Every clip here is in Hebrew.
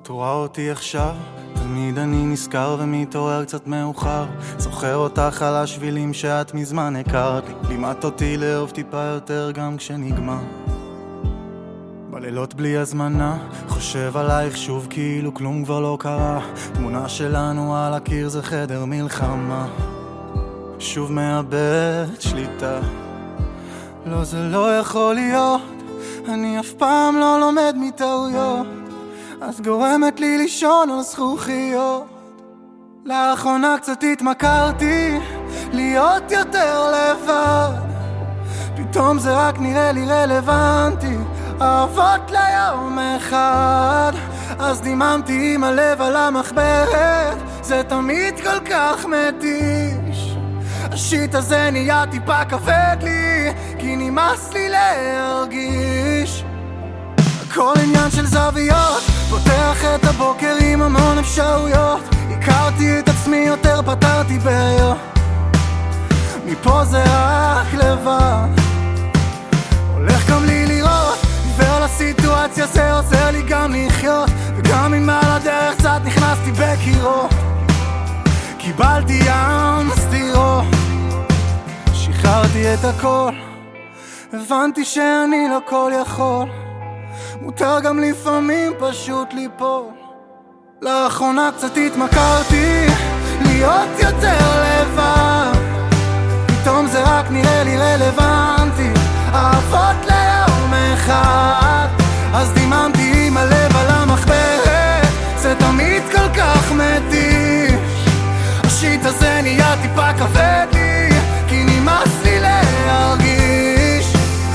את רואה אותי עכשיו, תמיד אני נזכר ומתעורר קצת מאוחר. זוכר אותך על השבילים שאת מזמן הכרת לי, לימדת אותי לאהוב טיפה יותר גם כשנגמר. בלילות בלי הזמנה, חושב עלייך שוב כאילו כלום כבר לא קרה. תמונה שלנו על הקיר זה חדר מלחמה, שוב מאבד שליטה. לא, זה לא יכול להיות, אני אף פעם לא לומד מטעויות, אז גורמת לי לישון על זכוכיות. לאחרונה קצת התמכרתי להיות יותר לבד, פתאום זה רק נראה לי רלוונטי, אהבות ליום אחד. אז דיממתי עם הלב על המחברת, זה תמיד כל כך מתיש. השיט הזה נהיה טיפה כבד לי, כי נמאס לי להרגיש. הכל עניין של זוויות, פותח את הבוקר עם המון אפשרויות. הכרתי את עצמי יותר, פתרתי בעיות, מפה זה רק לבד. הולך גם לי לראות, עיוור לסיטואציה, זה עוזר לי גם לחיות. וגם אם על הדרך קצת נכנסתי בקירות, קיבלתי ים סתירות. שחררתי את הכל, הבנתי שאני לא כל יכול, מותר גם לפעמים פשוט ליפול. לאחרונה קצת התמכרתי להיות יותר לבד, פתאום זה רק נראה לי רלוונטי, אהבות ליום אחד. אז דיממתי עם הלב על המחברת, זה תמיד כל כך מתיש. השיט הזה נהיה טיפה כבד לי, כי נמאס לי להרגיש.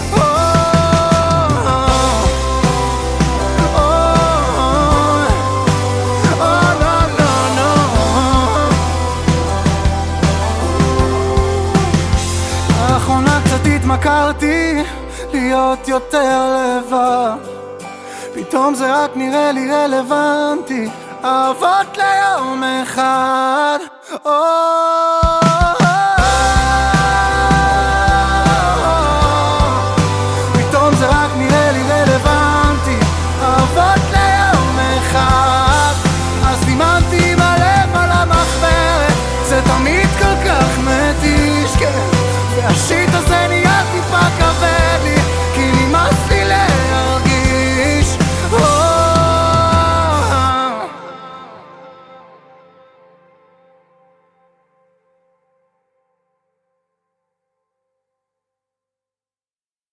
לאחרונה קצת התמכרתי להיות יותר לבד, פתאום זה רק נראה לי רלוונטי, אהבות ליום אחד.